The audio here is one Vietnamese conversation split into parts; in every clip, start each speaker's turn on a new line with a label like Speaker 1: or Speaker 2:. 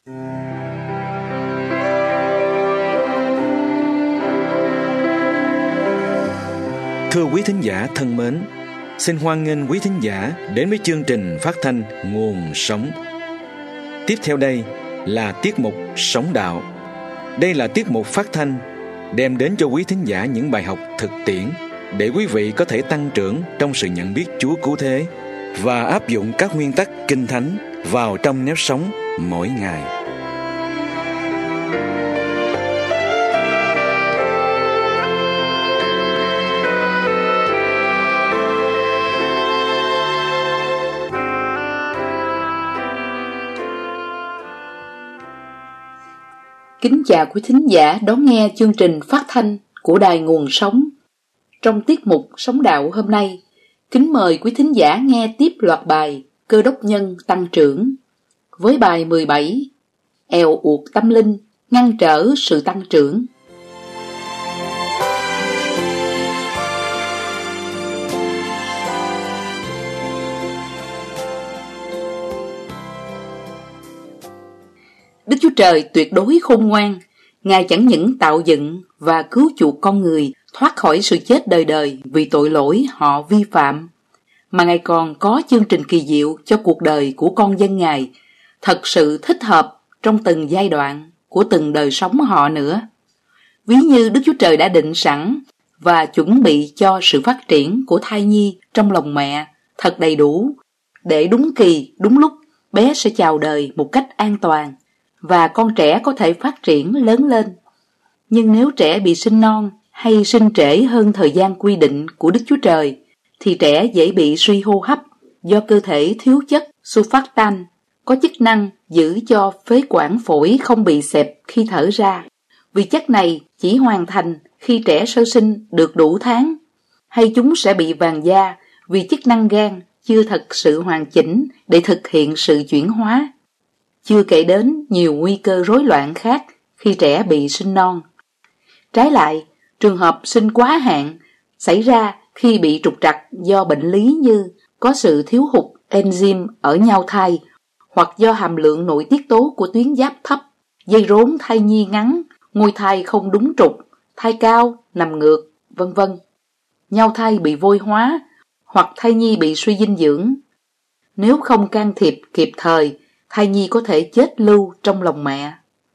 Speaker 1: Thưa quý thính giả thân mến, xin hoan nghênh quý thính giả đến với chương trình phát thanh Nguồn Sống. Tiếp theo đây là tiết mục Sống Đạo. Đây là tiết mục phát thanh đem đến cho quý thính giả những bài học thực tiễn để quý vị có thể tăng trưởng trong sự nhận biết Chúa cứu thế và áp dụng các nguyên tắc Kinh Thánh vào trong nếp sống mỗi ngày.
Speaker 2: Kính chào quý thính giả đón nghe chương trình phát thanh của Đài Nguồn Sống. Trong tiết mục Sống Đạo hôm nay, kính mời quý thính giả nghe tiếp loạt bài Cơ đốc nhân tăng trưởng với bài 17 Èo uột tâm linh, ngăn trở sự tăng trưởng. Đức Chúa Trời tuyệt đối khôn ngoan, Ngài chẳng những tạo dựng và cứu chuộc con người thoát khỏi sự chết đời đời vì tội lỗi họ vi phạm, mà Ngài còn có chương trình kỳ diệu cho cuộc đời của con dân Ngài, thật sự thích hợp trong từng giai đoạn của từng đời sống họ nữa. Ví như Đức Chúa Trời đã định sẵn và chuẩn bị cho sự phát triển của thai nhi trong lòng mẹ thật đầy đủ, để đúng kỳ, đúng lúc bé sẽ chào đời một cách an toàn và con trẻ có thể phát triển lớn lên. Nhưng nếu trẻ bị sinh non hay sinh trễ hơn thời gian quy định của Đức Chúa Trời, thì trẻ dễ bị suy hô hấp do cơ thể thiếu chất surfactant, có chức năng giữ cho phế quản phổi không bị xẹp khi thở ra, vì chất này chỉ hoàn thành khi trẻ sơ sinh được đủ tháng. Hay chúng sẽ bị vàng da vì chức năng gan chưa thật sự hoàn chỉnh để thực hiện sự chuyển hóa. Chưa kể đến nhiều nguy cơ rối loạn khác khi trẻ bị sinh non. Trái lại, trường hợp sinh quá hạn xảy ra khi bị trục trặc do bệnh lý như có sự thiếu hụt enzyme ở nhau thai, hoặc do hàm lượng nội tiết tố của tuyến giáp thấp, dây rốn thai nhi ngắn, ngôi thai không đúng trục, thai cao, nằm ngược, vân vân. Nhau thai bị vôi hóa, hoặc thai nhi bị suy dinh dưỡng. Nếu không can thiệp kịp thời, thai nhi có thể chết lưu trong lòng mẹ.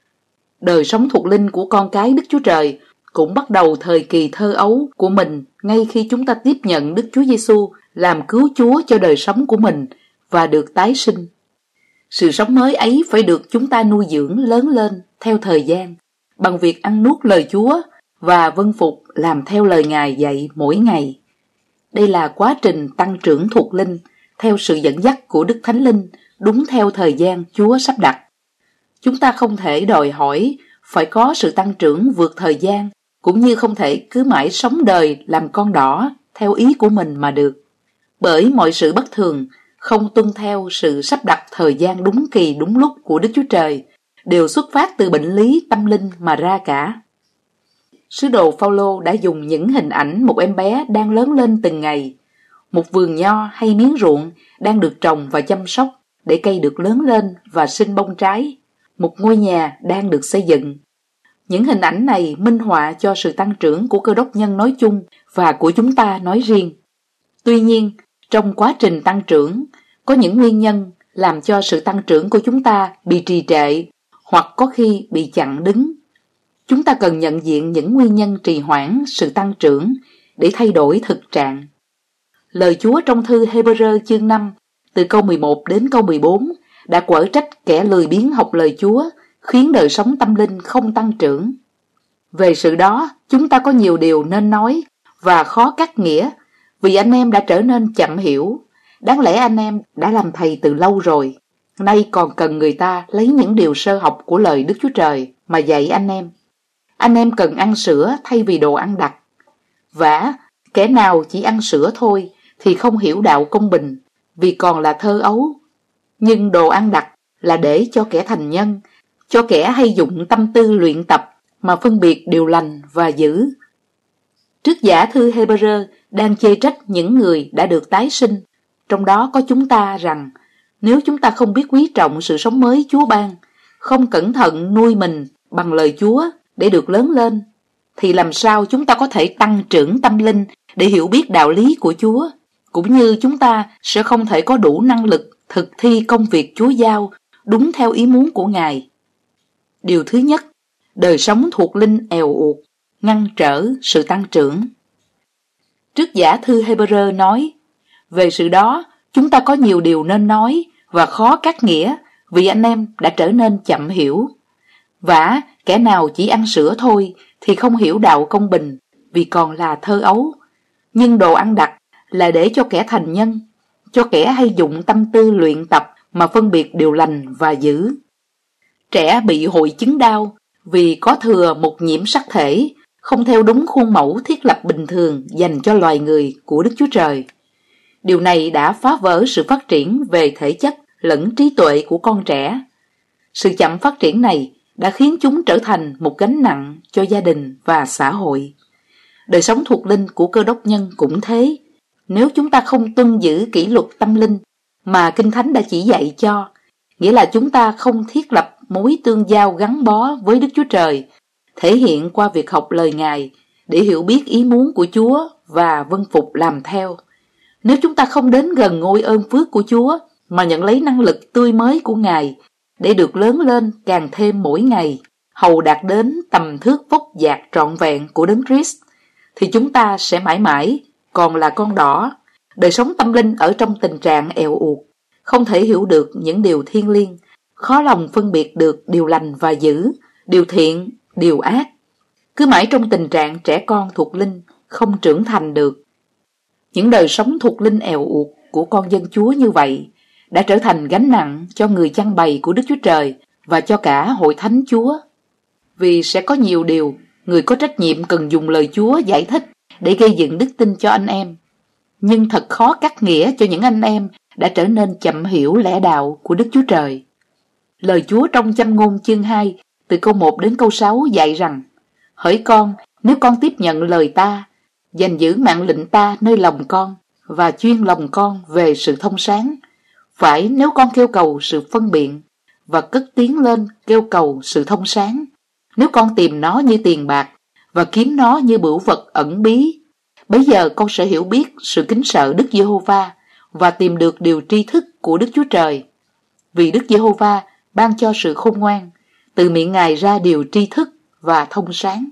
Speaker 2: Đời sống thuộc linh của con cái Đức Chúa Trời cũng bắt đầu thời kỳ thơ ấu của mình ngay khi chúng ta tiếp nhận Đức Chúa Giêsu làm cứu Chúa cho đời sống của mình và được tái sinh. Sự sống mới ấy phải được chúng ta nuôi dưỡng lớn lên theo thời gian bằng việc ăn nuốt lời Chúa và vâng phục làm theo lời Ngài dạy mỗi ngày. Đây là quá trình tăng trưởng thuộc linh theo sự dẫn dắt của Đức Thánh Linh, đúng theo thời gian Chúa sắp đặt. Chúng ta không thể đòi hỏi phải có sự tăng trưởng vượt thời gian, cũng như không thể cứ mãi sống đời làm con đỏ theo ý của mình mà được. Bởi mọi sự bất thường, không tuân theo sự sắp đặt thời gian đúng kỳ đúng lúc của Đức Chúa Trời, đều xuất phát từ bệnh lý tâm linh mà ra cả. Sứ đồ Phao-lô đã dùng những hình ảnh một em bé đang lớn lên từng ngày, một vườn nho hay miếng ruộng đang được trồng và chăm sóc để cây được lớn lên và sinh bông trái, một ngôi nhà đang được xây dựng. Những hình ảnh này minh họa cho sự tăng trưởng của cơ đốc nhân nói chung và của chúng ta nói riêng. Tuy nhiên, trong quá trình tăng trưởng, có những nguyên nhân làm cho sự tăng trưởng của chúng ta bị trì trệ hoặc có khi bị chặn đứng. Chúng ta cần nhận diện những nguyên nhân trì hoãn sự tăng trưởng để thay đổi thực trạng. Lời Chúa trong thư Hê-bơ-rơ chương 5 từ câu 11 đến câu 14 đã quở trách kẻ lười biếng học lời Chúa, khiến đời sống tâm linh không tăng trưởng. Về sự đó, chúng ta có nhiều điều nên nói và khó cắt nghĩa, vì anh em đã trở nên chậm hiểu. Đáng lẽ anh em đã làm thầy từ lâu rồi, nay còn cần người ta lấy những điều sơ học của lời Đức Chúa Trời mà dạy anh em. Anh em cần ăn sữa thay vì đồ ăn đặc. Vả, kẻ nào chỉ ăn sữa thôi thì không hiểu đạo công bình, vì còn là thơ ấu. Nhưng đồ ăn đặc là để cho kẻ thành nhân, cho kẻ hay dụng tâm tư luyện tập mà phân biệt điều lành và dữ. Trước giả thư Hê-bơ-rơ đang chê trách những người đã được tái sinh, trong đó có chúng ta, rằng nếu chúng ta không biết quý trọng sự sống mới Chúa ban, không cẩn thận nuôi mình bằng lời Chúa để được lớn lên, thì làm sao chúng ta có thể tăng trưởng tâm linh để hiểu biết đạo lý của Chúa, cũng như chúng ta sẽ không thể có đủ năng lực thực thi công việc Chúa giao đúng theo ý muốn của Ngài. Điều thứ nhất, đời sống thuộc linh èo uột, ngăn trở sự tăng trưởng. Trức giả thư Hebrew nói, về sự đó chúng ta có nhiều điều nên nói và khó cắt nghĩa vì anh em đã trở nên chậm hiểu. Vả, kẻ nào chỉ ăn sữa thôi thì không hiểu đạo công bình vì còn là thơ ấu. Nhưng đồ ăn đặc là để cho kẻ thành nhân, cho kẻ hay dụng tâm tư luyện tập mà phân biệt điều lành và dữ. Trẻ bị hội chứng đau vì có thừa một nhiễm sắc thể, không theo đúng khuôn mẫu thiết lập bình thường dành cho loài người của Đức Chúa Trời. Điều này đã phá vỡ sự phát triển về thể chất lẫn trí tuệ của con trẻ. Sự chậm phát triển này đã khiến chúng trở thành một gánh nặng cho gia đình và xã hội. Đời sống thuộc linh của Cơ Đốc nhân cũng thế. Nếu chúng ta không tuân giữ kỷ luật tâm linh mà Kinh Thánh đã chỉ dạy cho, nghĩa là chúng ta không thiết lập mối tương giao gắn bó với Đức Chúa Trời, thể hiện qua việc học lời Ngài để hiểu biết ý muốn của Chúa và vâng phục làm theo. Nếu chúng ta không đến gần ngôi ơn phước của Chúa mà nhận lấy năng lực tươi mới của Ngài để được lớn lên càng thêm mỗi ngày, hầu đạt đến tầm thước vóc dạc trọn vẹn của Đấng Christ, thì chúng ta sẽ mãi mãi còn là con đỏ, đời sống tâm linh ở trong tình trạng èo uột, không thể hiểu được những điều thiêng liêng, khó lòng phân biệt được điều lành và dữ, điều thiện, điều ác. Cứ mãi trong tình trạng trẻ con thuộc linh, không trưởng thành được. Những đời sống thuộc linh èo uột của con dân Chúa như vậy đã trở thành gánh nặng cho người chăn bày của Đức Chúa Trời và cho cả hội thánh Chúa. Vì sẽ có nhiều điều người có trách nhiệm cần dùng lời Chúa giải thích để gây dựng đức tin cho anh em. Nhưng thật khó cắt nghĩa cho những anh em đã trở nên chậm hiểu lẽ đạo của Đức Chúa Trời. Lời Chúa trong Châm ngôn chương 2 từ câu 1 đến câu 6 dạy rằng: Hỡi con, nếu con tiếp nhận lời ta, gìn giữ mạng lệnh ta nơi lòng con và chuyên lòng con về sự thông sáng, phải nếu con kêu cầu sự phân biện và cất tiếng lên kêu cầu sự thông sáng, nếu con tìm nó như tiền bạc và kiếm nó như bửu vật ẩn bí, bấy giờ con sẽ hiểu biết sự kính sợ Đức Giê-hô-va và tìm được điều tri thức của Đức Chúa Trời. Vì Đức Giê-hô-va ban cho sự khôn ngoan, từ miệng Ngài ra điều tri thức và thông sáng.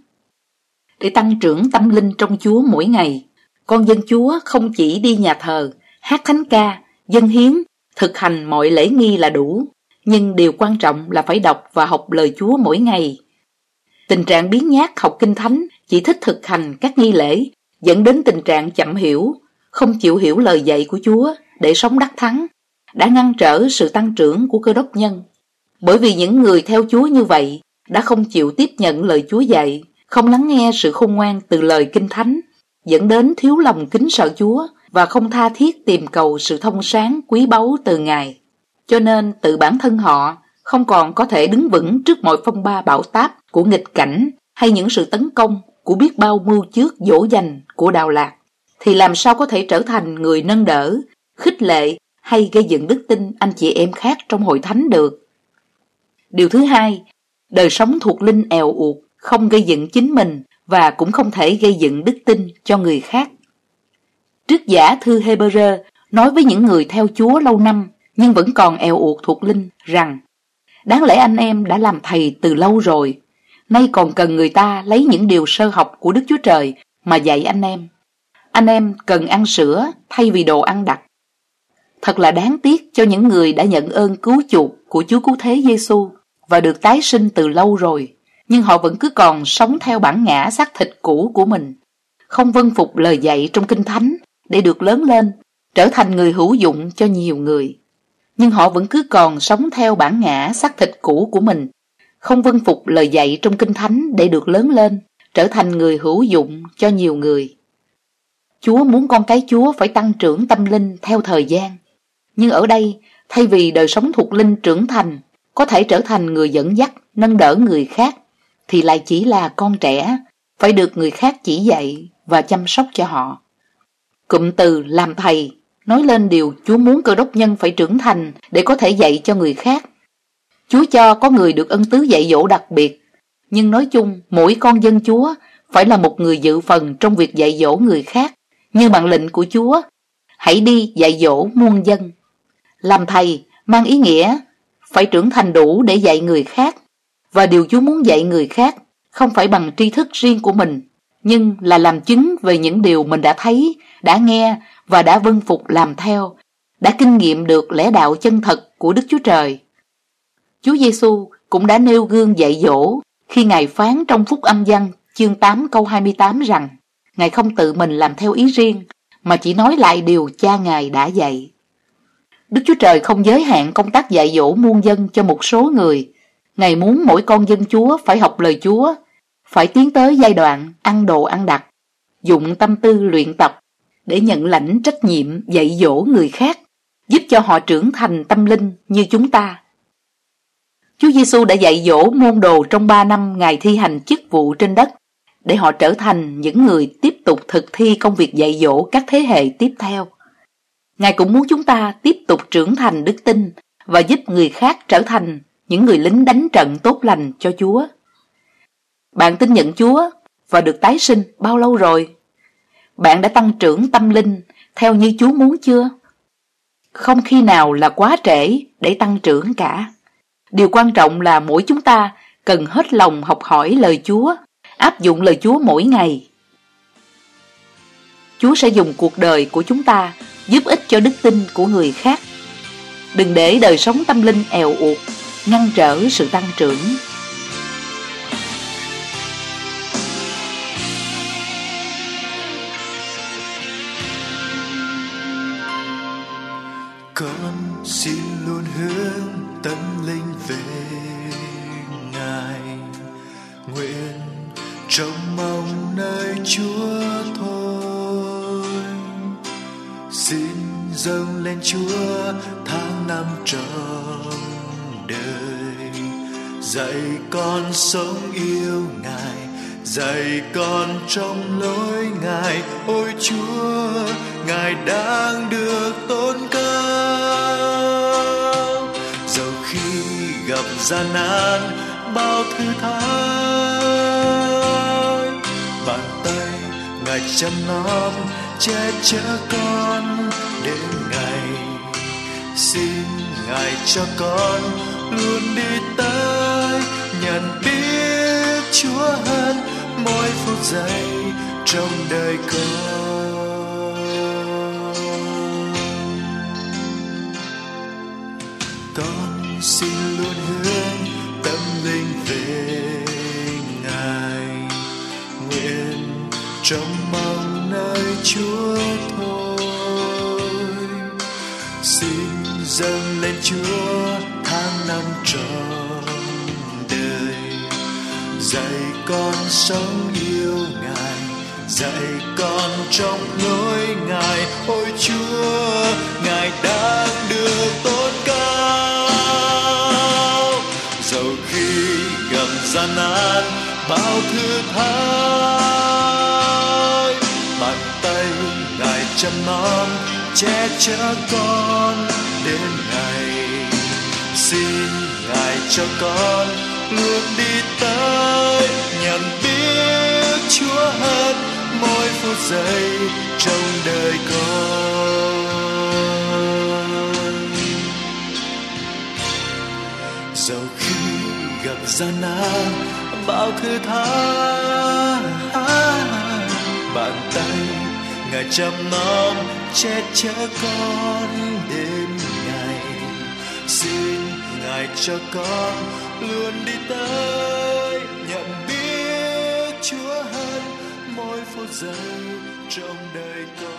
Speaker 2: Để tăng trưởng tâm linh trong Chúa mỗi ngày, con dân Chúa không chỉ đi nhà thờ, hát thánh ca, dâng hiến, thực hành mọi lễ nghi là đủ, nhưng điều quan trọng là phải đọc và học lời Chúa mỗi ngày. Tình trạng biếng nhác học Kinh Thánh, chỉ thích thực hành các nghi lễ, dẫn đến tình trạng chậm hiểu, không chịu hiểu lời dạy của Chúa để sống đắc thắng, đã ngăn trở sự tăng trưởng của Cơ Đốc nhân. Bởi vì những người theo Chúa như vậy đã không chịu tiếp nhận lời Chúa dạy, không lắng nghe sự khôn ngoan từ lời Kinh Thánh, dẫn đến thiếu lòng kính sợ Chúa và không tha thiết tìm cầu sự thông sáng quý báu từ Ngài. Cho nên tự bản thân họ không còn có thể đứng vững trước mọi phong ba bão táp của nghịch cảnh hay những sự tấn công của biết bao mưu trước dỗ dành của đạo lạc, thì làm sao có thể trở thành người nâng đỡ, khích lệ hay gây dựng đức tin anh chị em khác trong hội thánh được. Điều thứ hai, đời sống thuộc linh èo uột không gây dựng chính mình và cũng không thể gây dựng đức tin cho người khác. Trức giả thư Hebrew nói với những người theo Chúa lâu năm nhưng vẫn còn èo uột thuộc linh rằng: đáng lẽ anh em đã làm thầy từ lâu rồi, nay còn cần người ta lấy những điều sơ học của Đức Chúa Trời mà dạy anh em. Anh em cần ăn sữa thay vì đồ ăn đặc. Thật là đáng tiếc cho những người đã nhận ơn cứu chuộc của Chúa Cứu Thế Giêsu và được tái sinh từ lâu rồi, nhưng họ vẫn cứ còn sống theo bản ngã xác thịt cũ của mình, không vâng phục lời dạy trong Kinh Thánh để được lớn lên, trở thành người hữu dụng cho nhiều người. Nhưng họ vẫn cứ còn sống theo bản ngã xác thịt cũ của mình, không vâng phục lời dạy trong Kinh Thánh để được lớn lên, trở thành người hữu dụng cho nhiều người. Chúa muốn con cái Chúa phải tăng trưởng tâm linh theo thời gian. Nhưng ở đây, thay vì đời sống thuộc linh trưởng thành, có thể trở thành người dẫn dắt, nâng đỡ người khác, thì lại chỉ là con trẻ, phải được người khác chỉ dạy và chăm sóc cho họ. Cụm từ làm thầy nói lên điều Chúa muốn Cơ Đốc nhân phải trưởng thành để có thể dạy cho người khác. Chúa cho có người được ân tứ dạy dỗ đặc biệt, nhưng nói chung mỗi con dân Chúa phải là một người dự phần trong việc dạy dỗ người khác, như mạng lệnh của Chúa: hãy đi dạy dỗ muôn dân. Làm thầy mang ý nghĩa phải trưởng thành đủ để dạy người khác, và điều Chúa muốn dạy người khác không phải bằng tri thức riêng của mình, nhưng là làm chứng về những điều mình đã thấy, đã nghe và đã vâng phục làm theo, đã kinh nghiệm được lẽ đạo chân thật của Đức Chúa Trời. Chúa Giêsu cũng đã nêu gương dạy dỗ khi Ngài phán trong Phúc Âm Giăng chương 8 câu 28 rằng Ngài không tự mình làm theo ý riêng, mà chỉ nói lại điều Cha Ngài đã dạy. Đức Chúa Trời không giới hạn công tác dạy dỗ muôn dân cho một số người. Ngài muốn mỗi con dân Chúa phải học lời Chúa, phải tiến tới giai đoạn ăn đồ ăn đặc, dụng tâm tư luyện tập để nhận lãnh trách nhiệm dạy dỗ người khác, giúp cho họ trưởng thành tâm linh như chúng ta. Chúa Giêsu đã dạy dỗ môn đồ trong 3 năm Ngài thi hành chức vụ trên đất, để họ trở thành những người tiếp tục thực thi công việc dạy dỗ các thế hệ tiếp theo. Ngài cũng muốn chúng ta tiếp tục trưởng thành đức tin và giúp người khác trở thành những người lính đánh trận tốt lành cho Chúa. Bạn tin nhận Chúa và được tái sinh bao lâu rồi? Bạn đã tăng trưởng tâm linh theo như Chúa muốn chưa? Không khi nào là quá trễ để tăng trưởng cả. Điều quan trọng là mỗi chúng ta cần hết lòng học hỏi lời Chúa, áp dụng lời Chúa mỗi ngày. Chúa sẽ dùng cuộc đời của chúng ta giúp ích cho đức tin của người khác. Đừng để đời sống tâm linh èo uột ngăn trở sự tăng trưởng.
Speaker 3: Con xin luôn hướng tâm linh về Ngài, nguyện trông mong nơi Chúa thôi. Xin dâng lên Chúa tháng năm trong đời, dạy con sống yêu Ngài, dạy con trong lối Ngài. Ôi Chúa, Ngài đang được tôn cao. Dẫu khi gặp gian nan bao thử thách, bàn tay Ngài chăm nom che chở con đến ngày. Xin Ngài cho con luôn đi tới nhận biết Chúa hơn mỗi phút giây trong đời con. Con xin luôn hướng tâm linh về Ngài, nguyện trông mong nơi Chúa thôi. Xin dâng lên Chúa tháng năm trọn đời, dạy con sống yêu Ngài, dạy con trong lối Ngài. Ôi Chúa, Ngài đang được tôn cao. Dẫu khi gặp gian nan bao thử thách, bàn tay Ngài chăm nom che chở con đến ngày. Xin Ngài cho con luôn đi tới nhận biết Chúa hơn mỗi phút giây trong đời con. Dẫu khi gặp gian nan bao thử thách, bàn tay Ngài chăm nom che chở con đến ngày. Xin Ngài cho con luôn đi tới nhận biết Chúa hơn mỗi phút giây trong đời con.